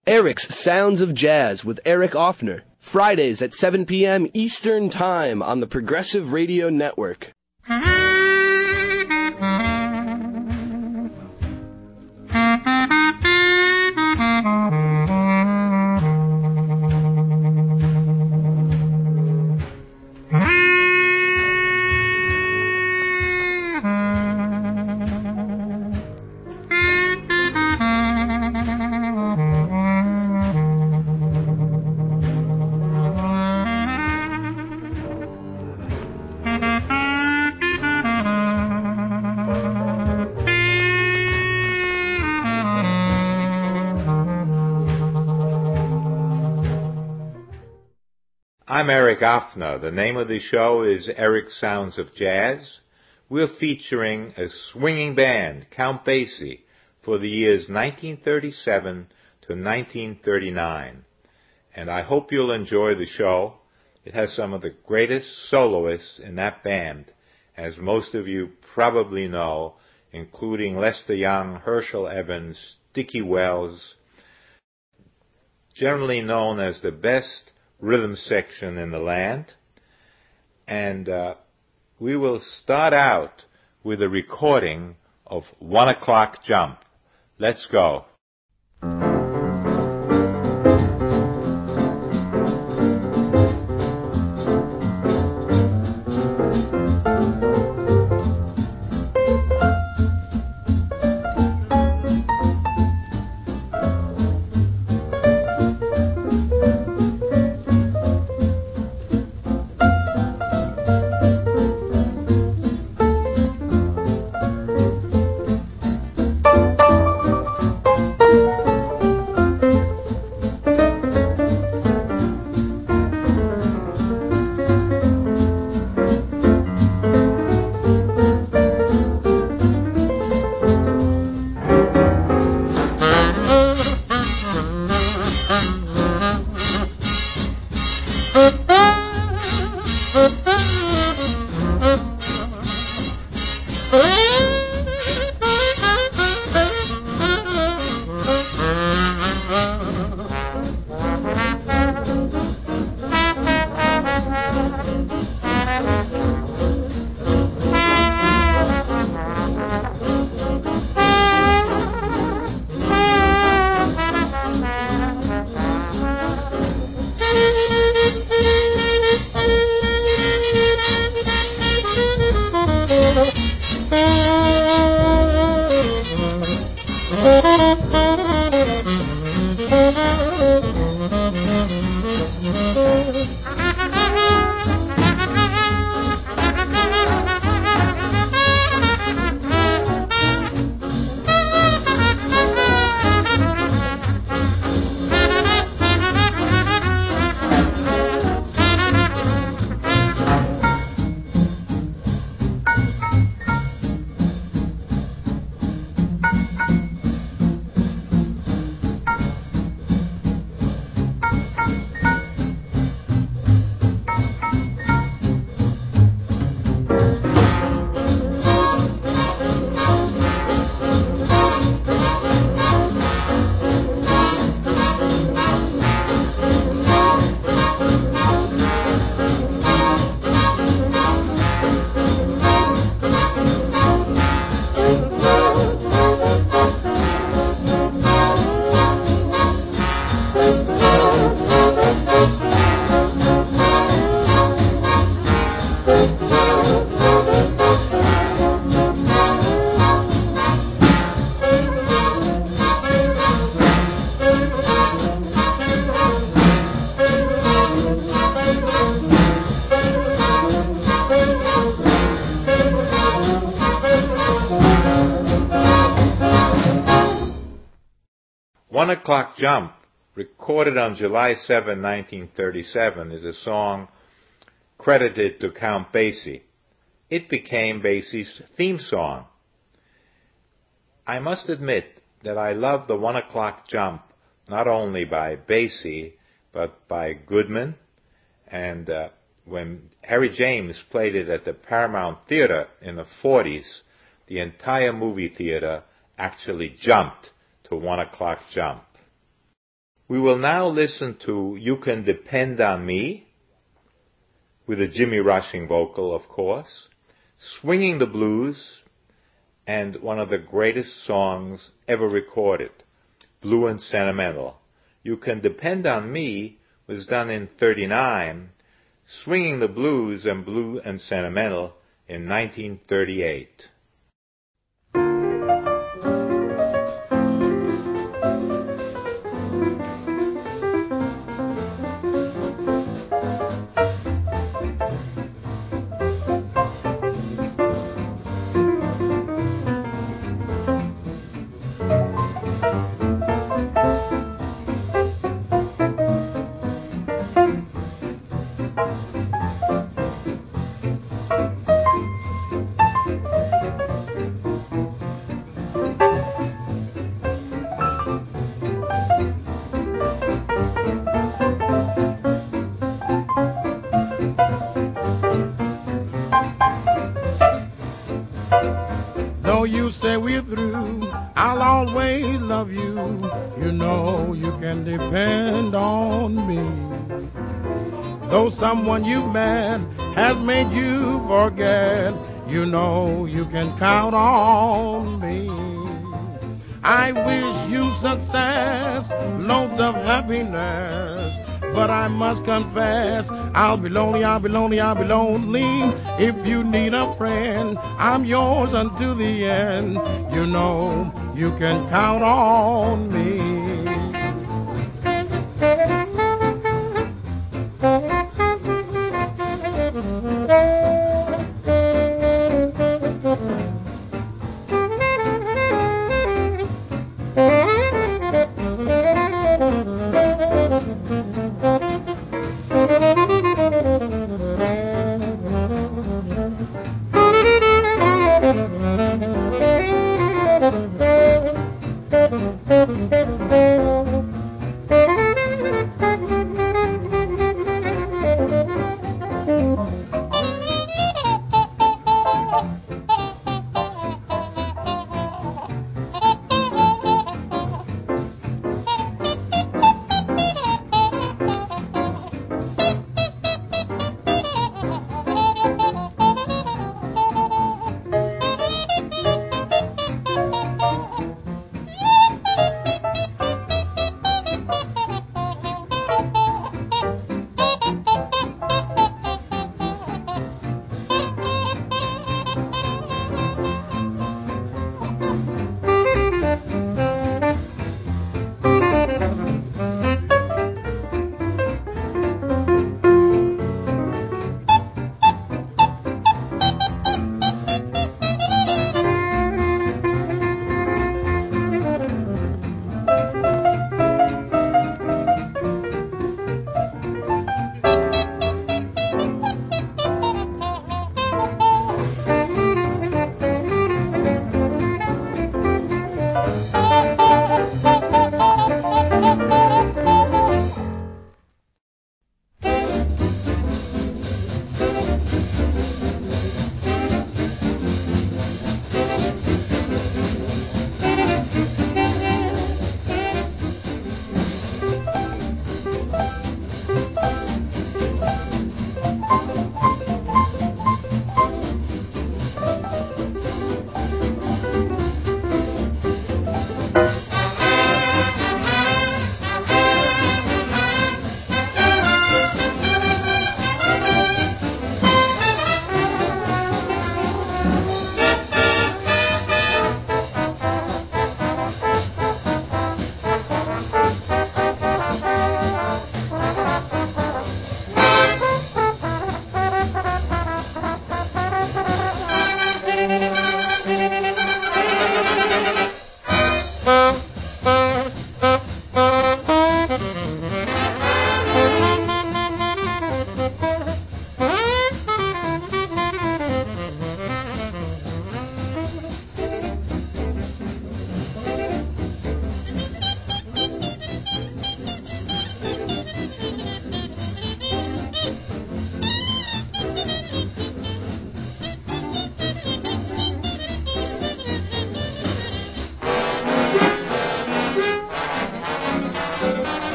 Eric's Sounds of Jazz with Eric Offner, Fridays at 7 p.m. Eastern Time on the Progressive Radio Network. I'm Eric Offner. The name of the show is Eric's Sounds of Jazz. We're featuring a swinging band, Count Basie, for the years 1937 to 1939. And I hope you'll enjoy the show. It has some of the greatest soloists in that band, as most of you probably know, including Lester Young, Herschel Evans, Dickie Wells, generally known as the best rhythm section in the land. And we will start out with a recording of 1 O'Clock Jump. Let's go. 1 O'Clock Jump, recorded on July 7, 1937, is a song credited to Count Basie. It became Basie's theme song. I must admit that I love the 1 O'Clock Jump, not only by Basie, but by Goodman. And when Harry James played it at the Paramount Theater in the 40s, the entire movie theater actually jumped to 1 O'Clock Jump. We will now listen to You Can Depend on Me, with a Jimmy Rushing vocal, of course, Swinging the Blues, and one of the greatest songs ever recorded, Blue and Sentimental. You Can Depend on Me was done in '39, Swinging the Blues and Blue and Sentimental in 1938. Though you say we're through, I'll always love you. You know you can depend on me. Though someone you met has made you forget, you know you can count on me. I wish you success, loads of happiness, but I must confess, I'll be lonely, I'll be lonely, I'll be lonely. If you need a friend, I'm yours until the end. You know you can count on me. Thank you.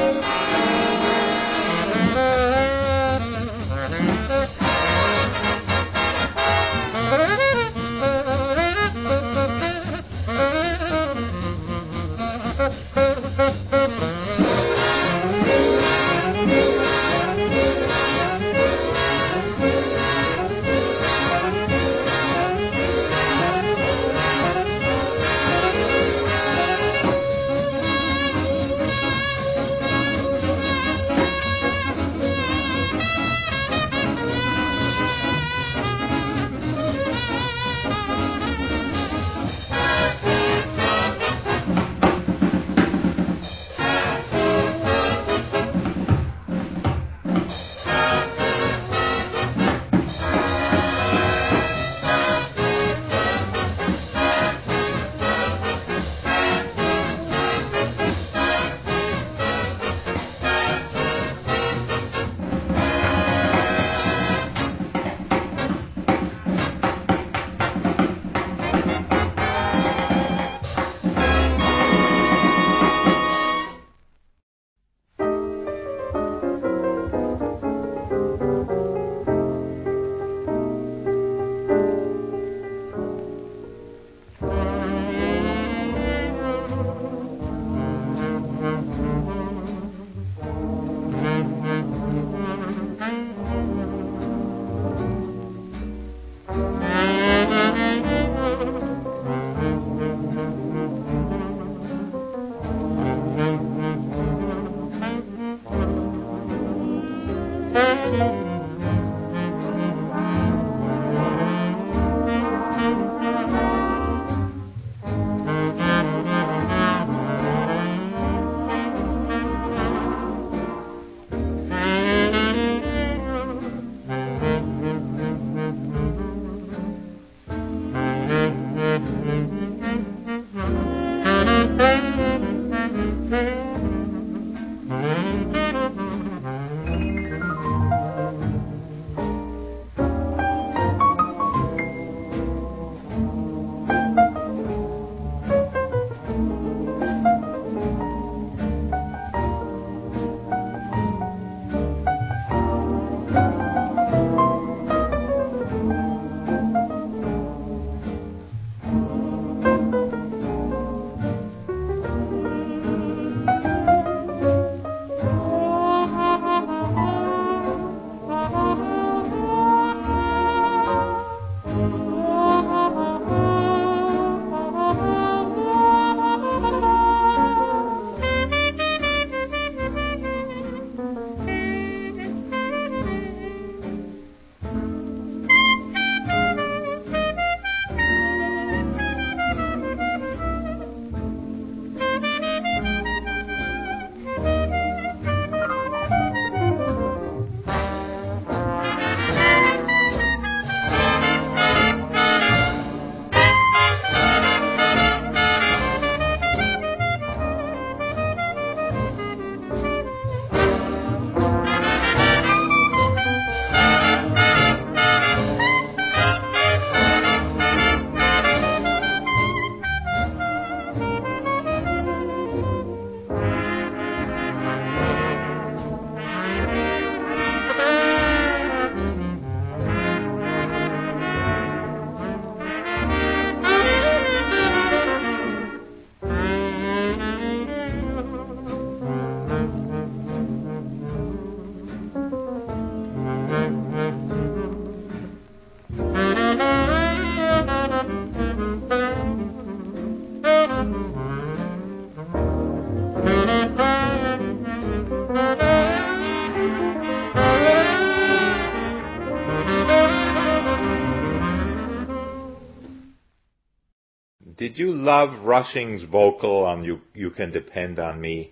Did you love Rushing's vocal on You Can Depend on Me?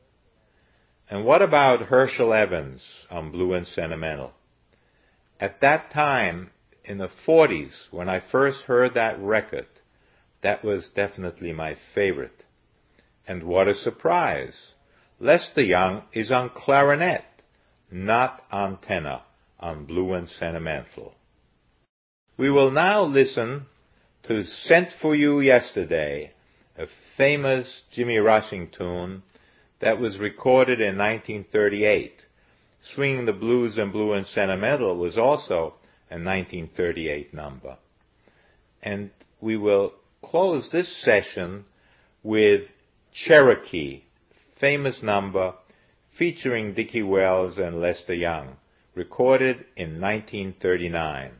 And what about Herschel Evans on Blue and Sentimental? At that time, in the 40s, when I first heard that record, that was definitely my favorite. And what a surprise! Lester Young is on clarinet, not on tenor, on Blue and Sentimental. We will now listen to Sent for You Yesterday, a famous Jimmy Rushing tune that was recorded in 1938. Swinging the Blues and Blue and Sentimental was also a 1938 number. And we will close this session with Cherokee, famous number featuring Dickie Wells and Lester Young, recorded in 1939.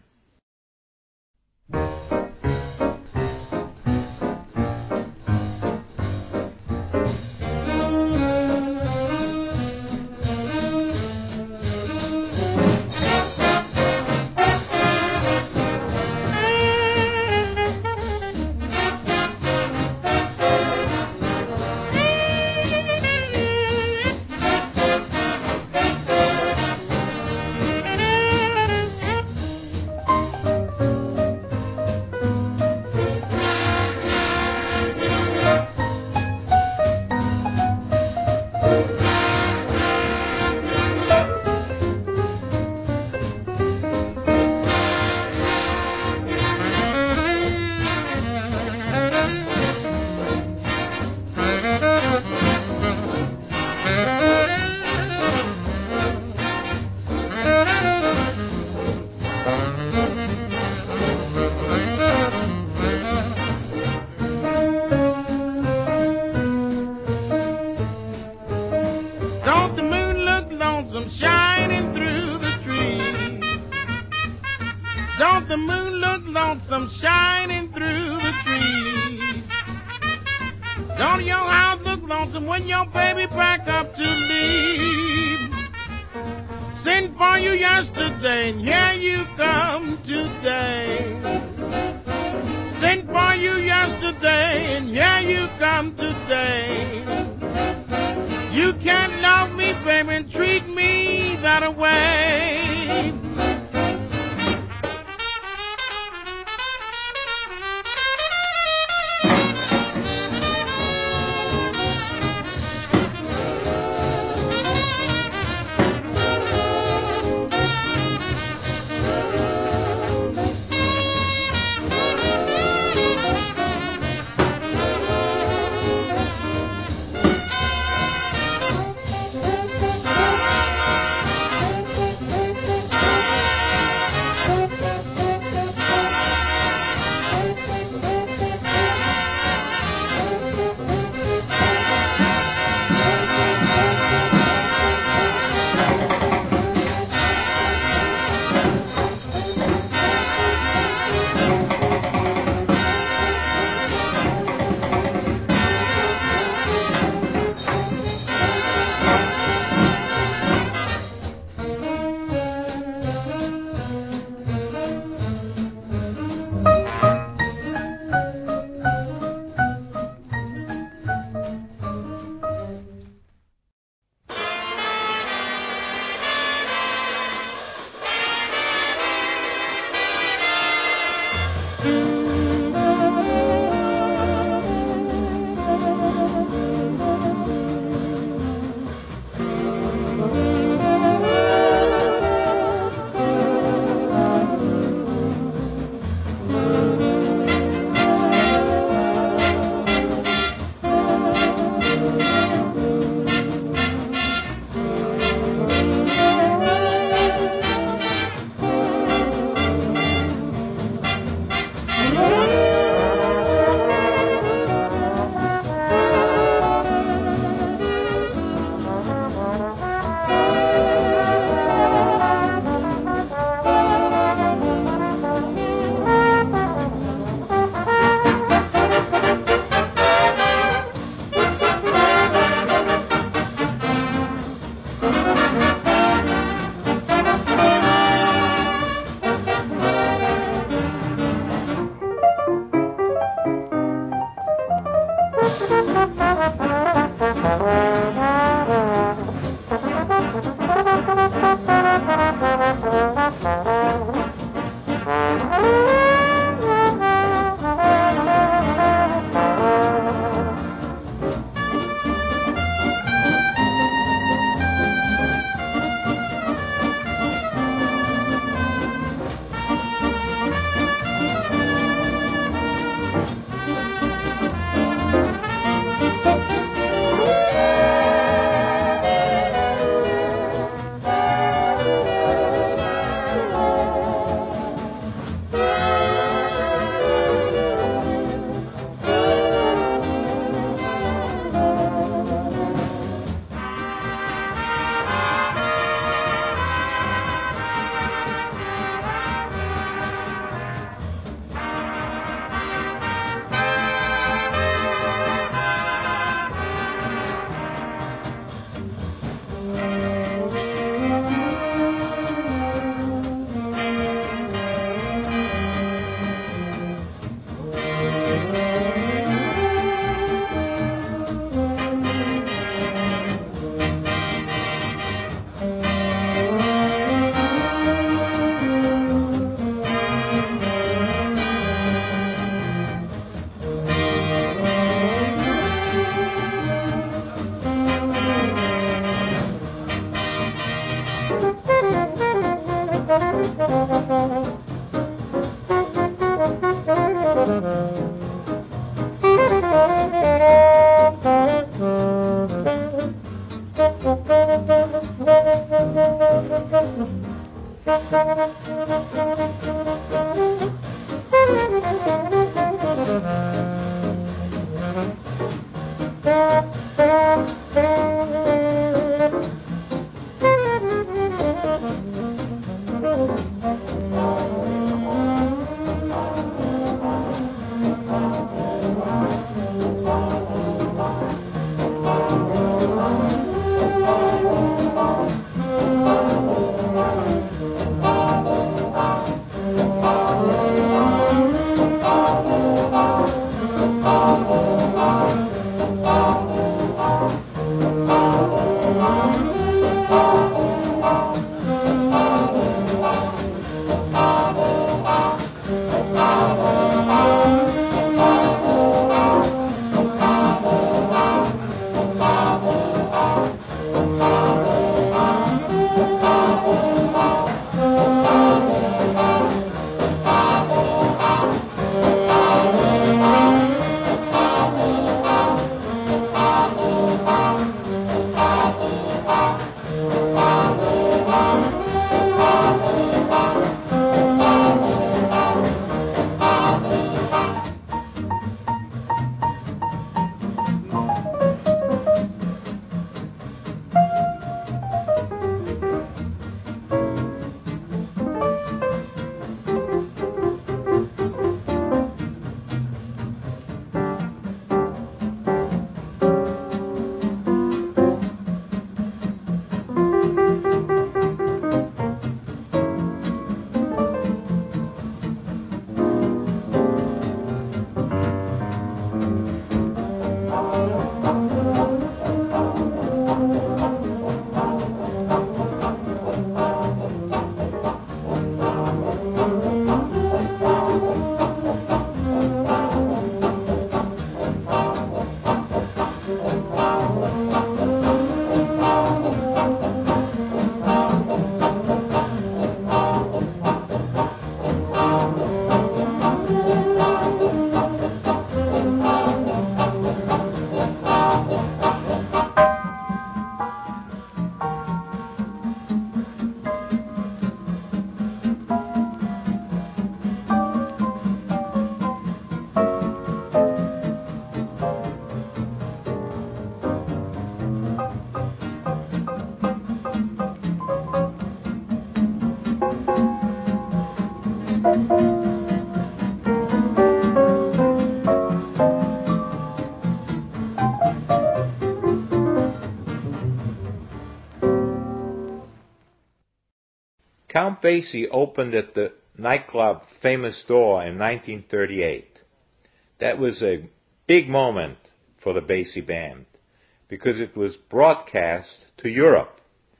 Count Basie opened at the nightclub Famous Door in 1938. That was a big moment for the Basie Band because it was broadcast to Europe,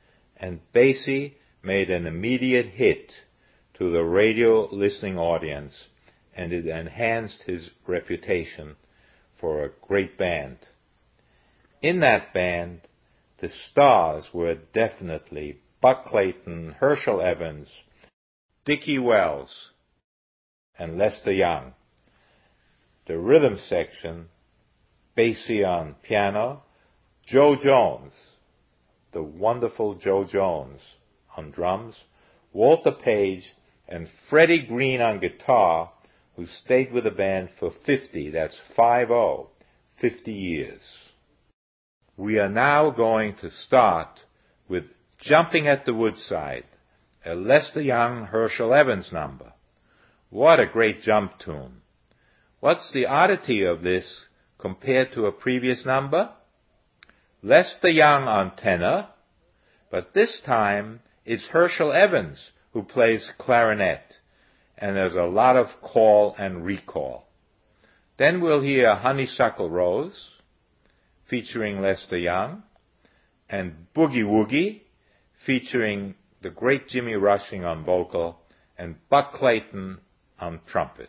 and Basie made an immediate hit to the radio listening audience, and it enhanced his reputation for a great band. In that band, the stars were definitely Buck Clayton, Herschel Evans, Dickie Wells, and Lester Young. The rhythm section, Basie on piano, Joe Jones, the wonderful Joe Jones on drums, Walter Page, and Freddie Green on guitar, who stayed with the band for 50 years. We are now going to start with Jumping at the Woodside, a Lester Young, Herschel Evans number. What a great jump tune. What's the oddity of this compared to a previous number? Lester Young on tenor, but this time it's Herschel Evans who plays clarinet, and there's a lot of call and recall. Then we'll hear Honeysuckle Rose, featuring Lester Young, and Boogie Woogie, featuring the great Jimmy Rushing on vocal, and Buck Clayton on trumpet.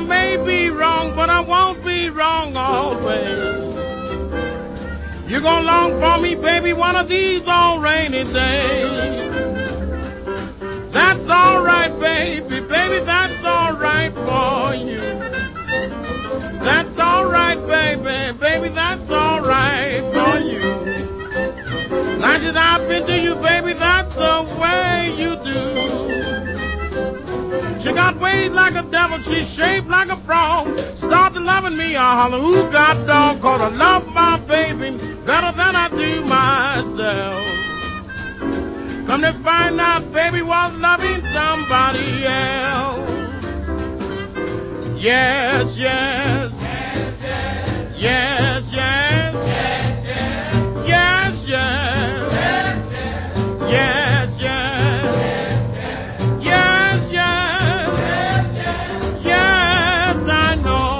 may be wrong, but I won't be wrong always. You're gonna long for me, baby, one of these old rainy days. That's alright, baby, baby, that's alright for you. That's alright, baby, baby, that's alright for you. Like that I've been to you, baby, that's the way you do. She got ways like a devil, she's shaped like a frog. Started loving me, I holler, ooh, God dog, 'cause I love my baby better than I do myself. Come to find out, baby was loving somebody else. Yes, yes. Yes, yes. Yes, yes. Yes, yes. Yes, yes. Yes, yes. Yes, yes. Yes, yes. Yes, I know.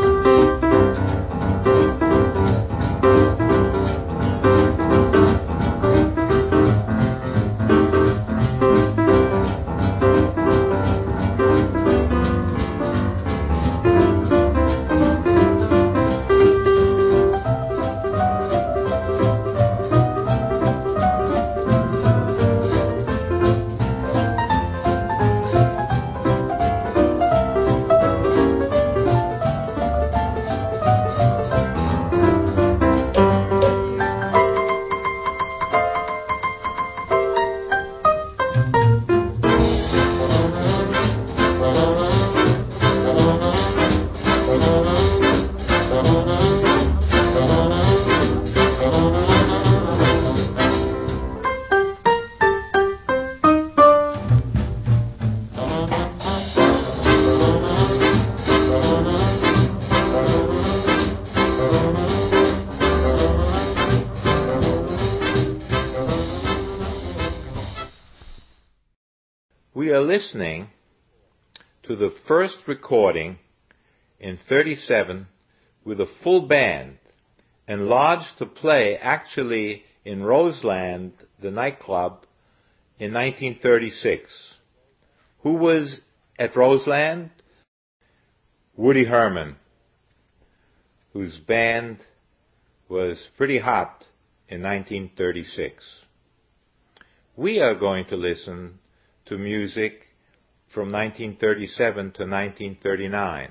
We are listening to the first recording in 1937 with a full band, enlarged to play actually in Roseland, the nightclub, in 1936. Who was at Roseland? Woody Herman, whose band was pretty hot in 1936. We are going to listen to music from 1937 to 1939.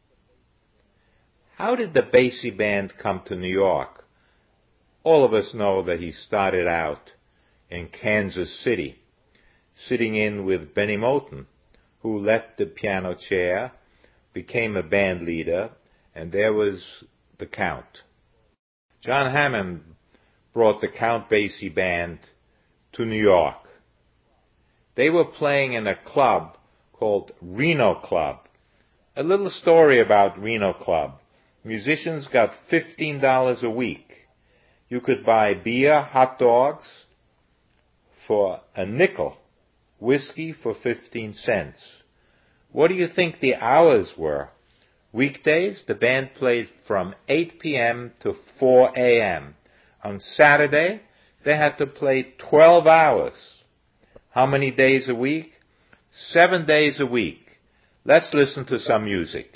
How did the Basie Band come to New York? All of us know that he started out in Kansas City, sitting in with Benny Moten, who left the piano chair, became a band leader, and there was the Count. John Hammond brought the Count Basie Band to New York. They were playing in a club called Reno Club. A little story about Reno Club. Musicians got $15 a week. You could buy beer, hot dogs for a nickel, whiskey for 15 cents. What do you think the hours were? Weekdays, the band played from 8 p.m. to 4 a.m. On Saturday, they had to play 12 hours. How many days a week? 7 days a week. Let's listen to some music.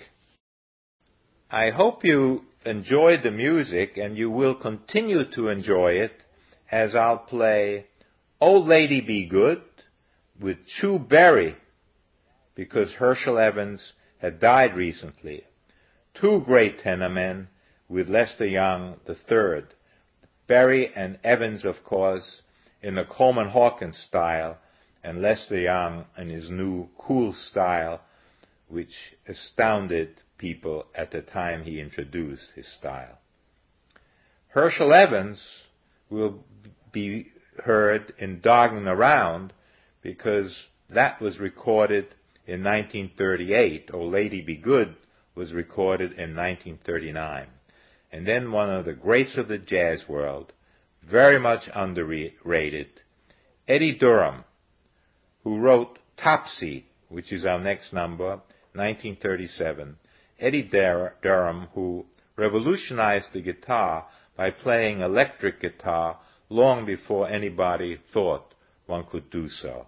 I hope you enjoyed the music, and you will continue to enjoy it as I'll play Old Lady Be Good with Chu Berry, because Herschel Evans had died recently. Two great tenor men with Lester Young III. Berry and Evans, of course, in the Coleman Hawkins style, and Lester Young in his new cool style, which astounded people at the time he introduced his style. Herschel Evans will be heard in Dogging Around, because that was recorded in 1938. Old Lady Be Good was recorded in 1939. And then one of the greats of the jazz world, very much underrated, Eddie Durham, who wrote Topsy, which is our next number, 1937. Eddie Durham, who revolutionized the guitar by playing electric guitar long before anybody thought one could do so.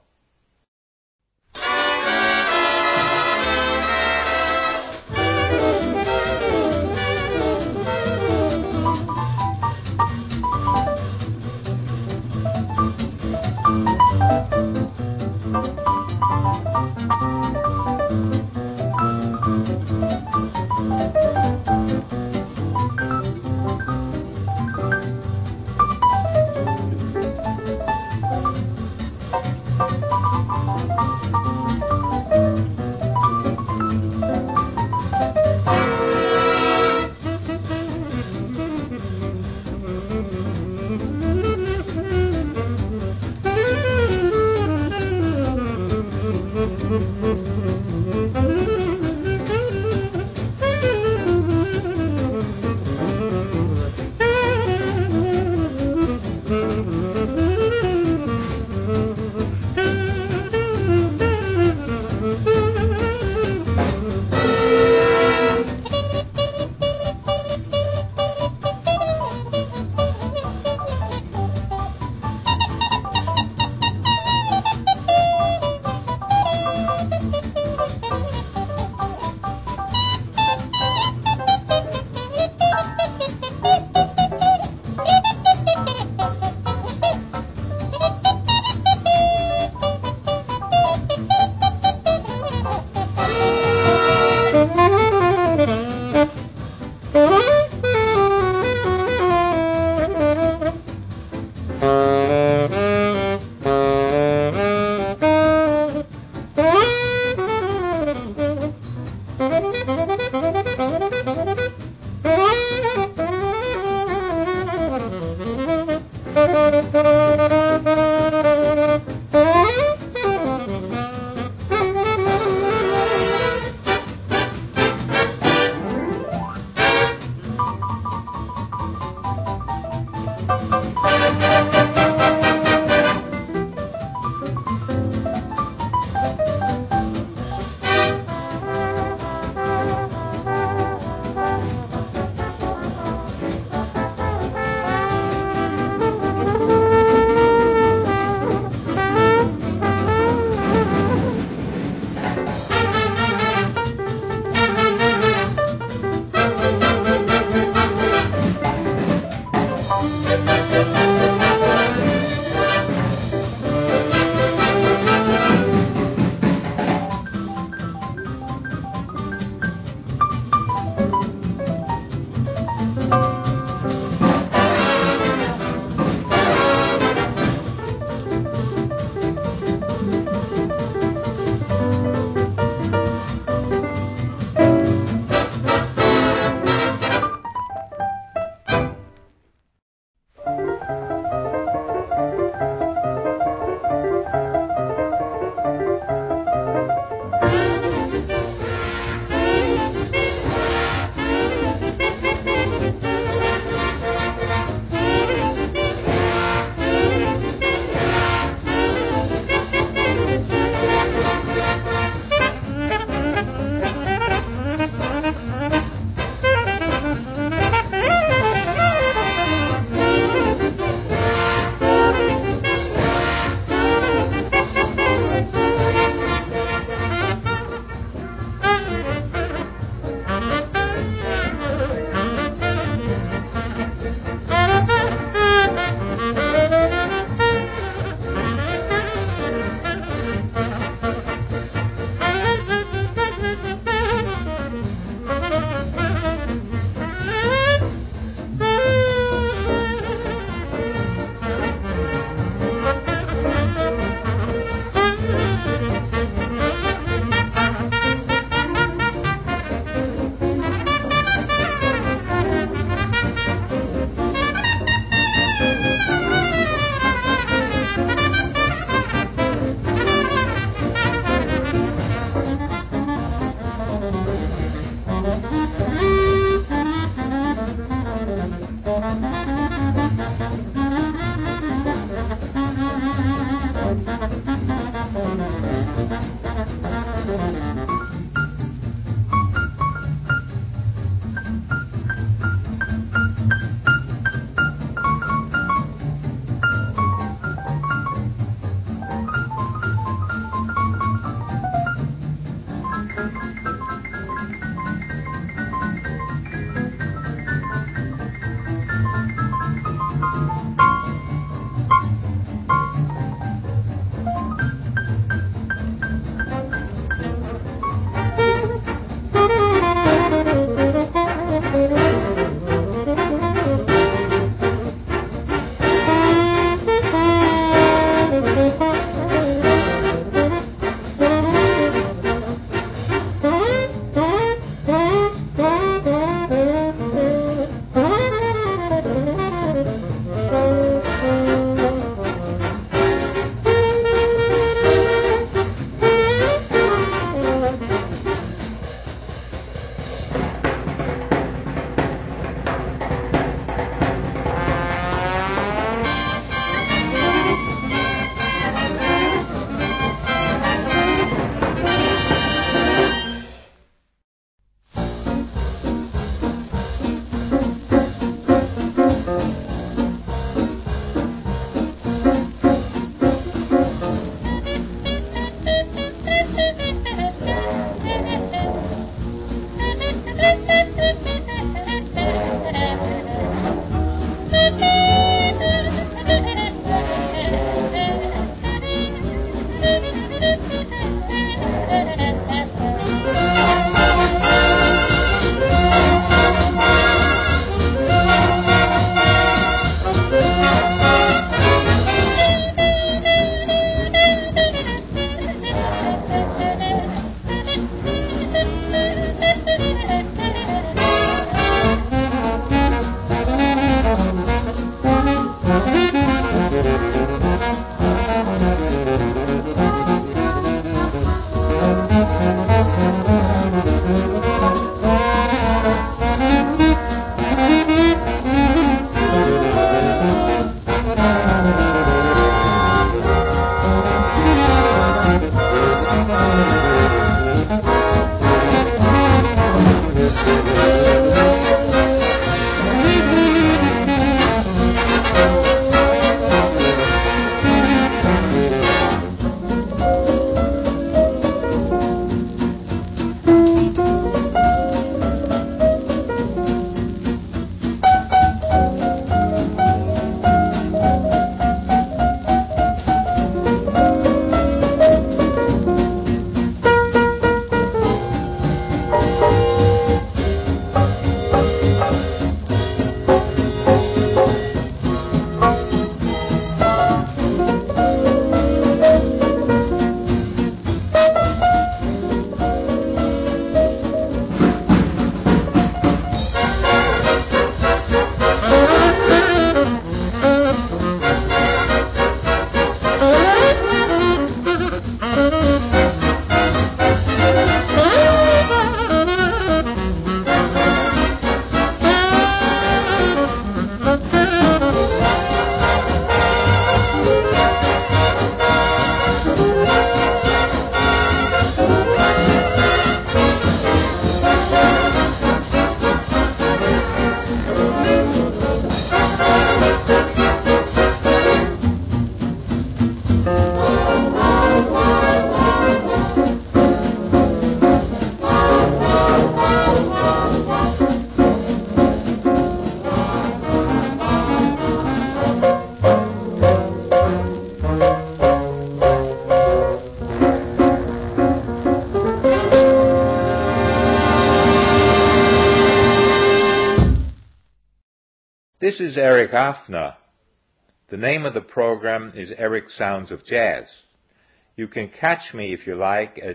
This is Eric Offner. The name of the program is Eric Sounds of Jazz. You can catch me, if you like, at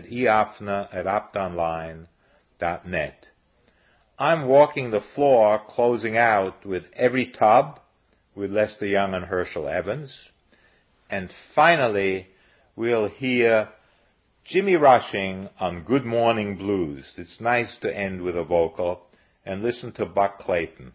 eoffner@optonline.net. I'm walking the floor, closing out with Every Tub with Lester Young and Herschel Evans. And finally, we'll hear Jimmy Rushing on Good Morning Blues. It's nice to end with a vocal, and listen to Buck Clayton.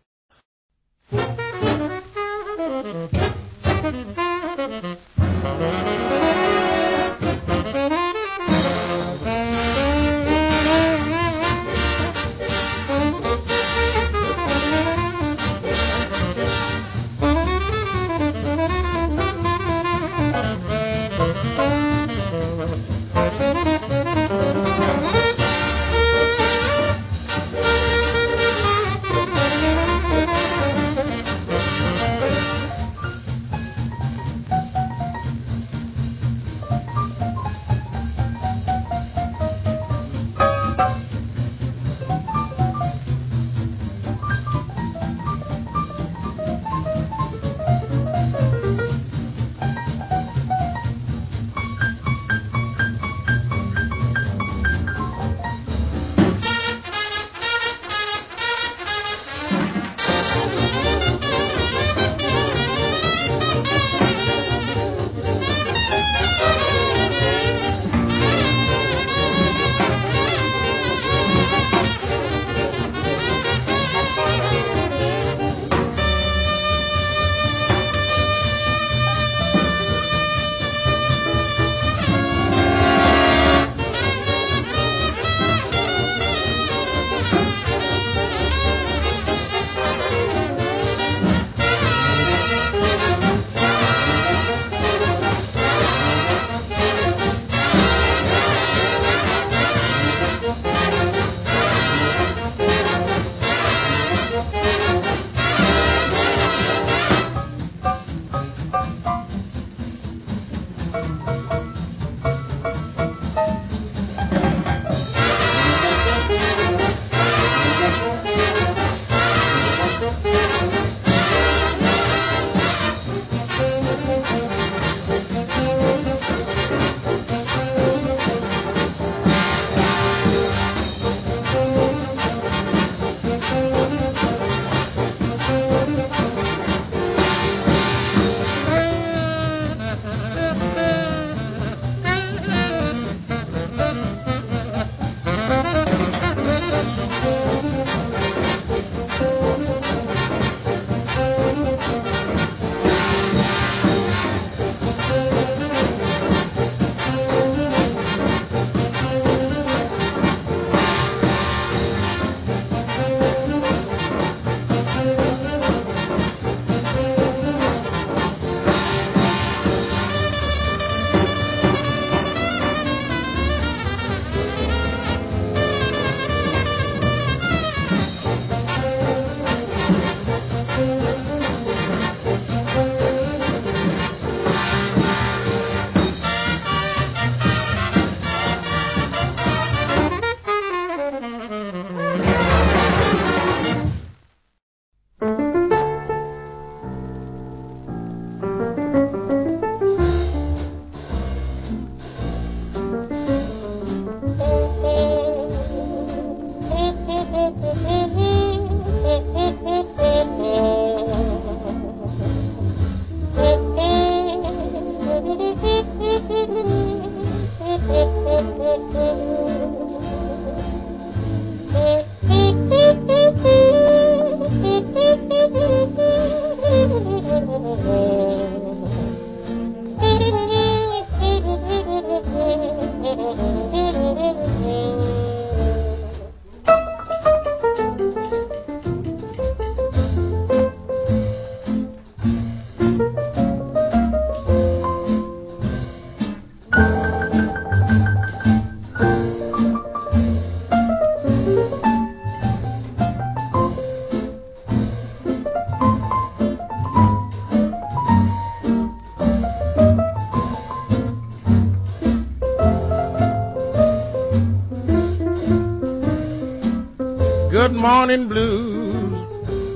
Good morning, blues.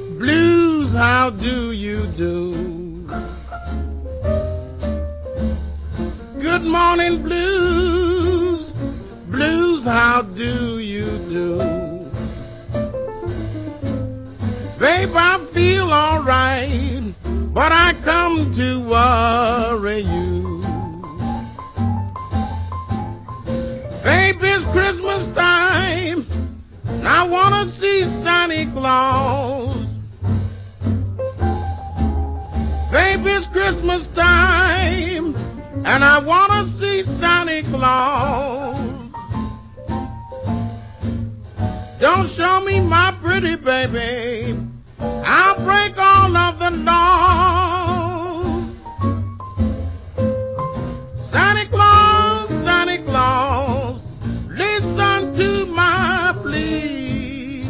Blues, how do you do? Good morning, blues. Blues, how do you do? Babe, I feel all right, but I come to worry you. I wanna see Santa Claus. Baby, it's Christmas time, and I wanna see Santa Claus. Don't show me my pretty baby, I'll break all of the laws. Santa Claus, listen to my plea.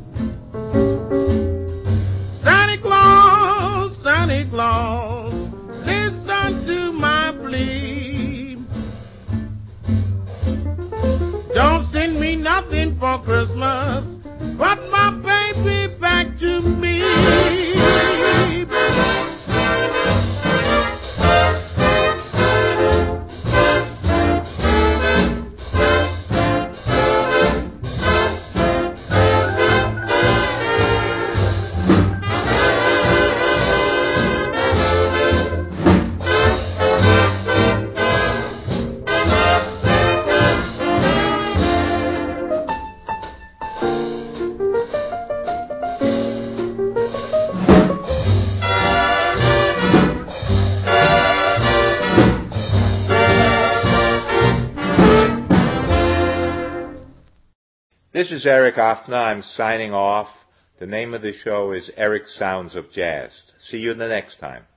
Santa Claus, listen to my plea. Don't send me nothing for Christmas, but my baby back to me. This is Eric Offner. I'm signing off. The name of the show is Eric Sounds of Jazz. See you the next time.